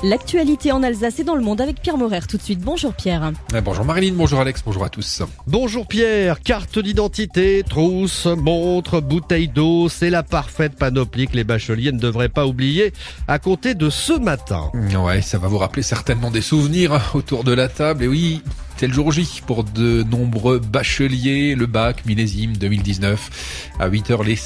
L'actualité en Alsace et dans le monde avec Pierre Morer. Tout de suite, bonjour Pierre. Bonjour Marilyn, bonjour Alex, bonjour à tous. Bonjour Pierre, carte d'identité, trousse, montre, bouteille d'eau, c'est la parfaite panoplie que les bacheliers ne devraient pas oublier à compter de ce matin. Ouais, ça va vous rappeler certainement des souvenirs autour de la table, et oui, c'est le jour J pour de nombreux bacheliers, le bac millésime 2019. À 8h, les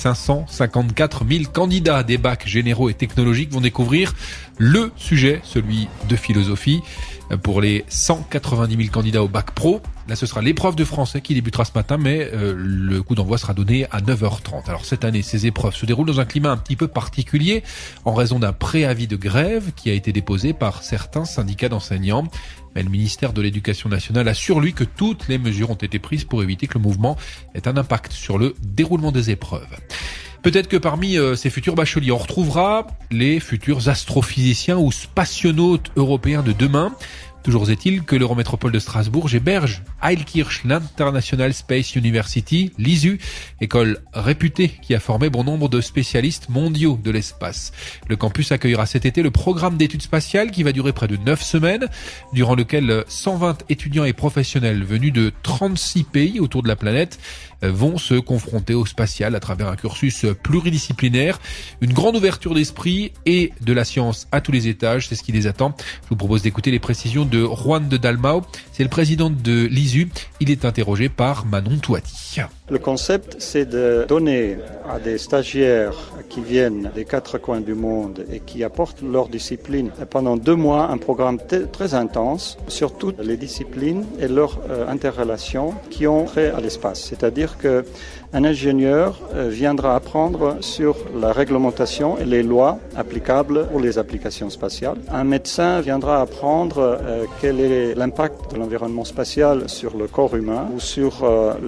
554 000 candidats des bacs généraux et technologiques vont découvrir le sujet, celui de philosophie. Pour les 190 000 candidats au bac pro, là ce sera l'épreuve de français qui débutera ce matin, mais le coup d'envoi sera donné à 9h30. Alors cette année, ces épreuves se déroulent dans un climat un petit peu particulier en raison d'un préavis de grève qui a été déposé par certains syndicats d'enseignants. Mais le ministère de l'Éducation nationale assure lui que toutes les mesures ont été prises pour éviter que le mouvement ait un impact sur le déroulement des épreuves. Peut-être que parmi ces futurs bacheliers, on retrouvera les futurs astrophysiciens ou spationautes européens de demain. Toujours est-il que l'Eurométropole de Strasbourg héberge Heilkirch l'International Space University, l'ISU, école réputée qui a formé bon nombre de spécialistes mondiaux de l'espace. Le campus accueillera cet été le programme d'études spatiales qui va durer près de 9 semaines, durant lequel 120 étudiants et professionnels venus de 36 pays autour de la planète vont se confronter au spatial à travers un cursus pluridisciplinaire, une grande ouverture d'esprit et de la science à tous les étages, c'est ce qui les attend. Je vous propose d'écouter les précisions de Juan de Dalmau, c'est le président de l'ISU, il est interrogé par Manon Touati. Le concept, c'est de donner à des stagiaires qui viennent des 4 coins du monde et qui apportent leur discipline pendant 2 mois un programme très intense sur toutes les disciplines et leurs interrelations qui ont trait à l'espace. C'est-à-dire qu'un ingénieur viendra apprendre sur la réglementation et les lois applicables pour les applications spatiales. Un médecin viendra apprendre quel est l'impact de l'environnement spatial sur le corps humain ou sur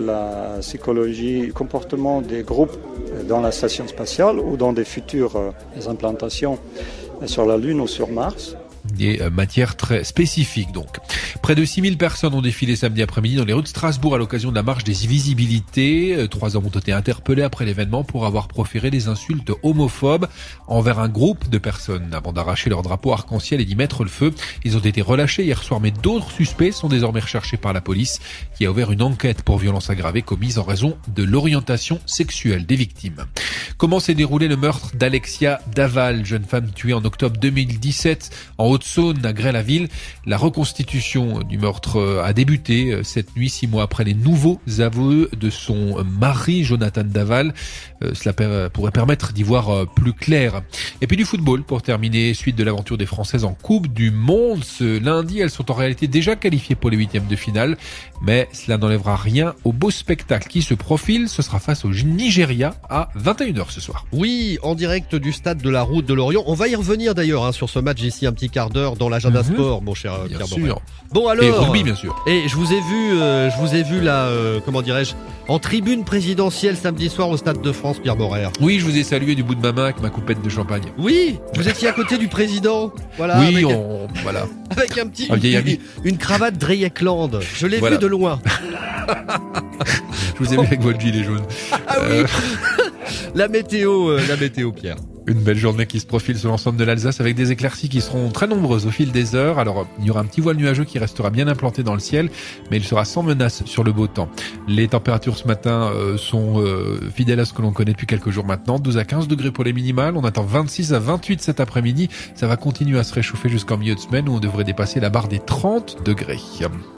la psychologie, le comportement des groupes dans la station spatiale ou dans des futures implantations sur la Lune ou sur Mars. Des matières très spécifiques donc. Près de 6000 personnes ont défilé samedi après-midi dans les rues de Strasbourg à l'occasion de la marche des visibilités. 3 hommes ont été interpellés après l'événement pour avoir proféré des insultes homophobes envers un groupe de personnes avant d'arracher leur drapeau arc-en-ciel et d'y mettre le feu. Ils ont été relâchés hier soir, mais d'autres suspects sont désormais recherchés par la police qui a ouvert une enquête pour violences aggravées commises en raison de l'orientation sexuelle des victimes. Comment s'est déroulé le meurtre d'Alexia Daval, jeune femme tuée en octobre 2017 en Haute-Saône, à Grès-la-Ville? La reconstitution du meurtre a débuté cette nuit, 6 mois après les nouveaux aveux de son mari, Jonathan Daval. Cela pourrait permettre d'y voir plus clair. Et puis du football, pour terminer, suite de l'aventure des Françaises en Coupe du Monde. Ce lundi, elles sont en réalité déjà qualifiées pour les 8e de finale. Mais cela n'enlèvera rien au beau spectacle qui se profile. Ce sera face au Nigeria à 21h ce soir. Oui, en direct du stade de la Route de Lorient. On va y revenir d'ailleurs sur ce match d'ici un petit quart d'heure dans l'agenda sport, mon cher bien Pierre sûr. Morer. Bon alors, et rugby bien sûr. Et je vous ai vu là, comment dirais-je, en tribune présidentielle samedi soir au Stade de France, Pierre Morer. Oui, je vous ai salué du bout de ma main avec ma coupette de champagne. Oui, vous étiez à côté du président. Voilà. Oui, avec, voilà. Avec une cravate Dreyekland. Je l'ai vu de loin. Je vous ai vu avec votre gilet jaune. Ah oui. La météo, Pierre. Une belle journée qui se profile sur l'ensemble de l'Alsace avec des éclaircies qui seront très nombreuses au fil des heures. Alors, il y aura un petit voile nuageux qui restera bien implanté dans le ciel, mais il sera sans menace sur le beau temps. Les températures ce matin sont fidèles à ce que l'on connaît depuis quelques jours maintenant. 12 à 15 degrés pour les minimales. On attend 26 à 28 cet après-midi. Ça va continuer à se réchauffer jusqu'en milieu de semaine où on devrait dépasser la barre des 30 degrés.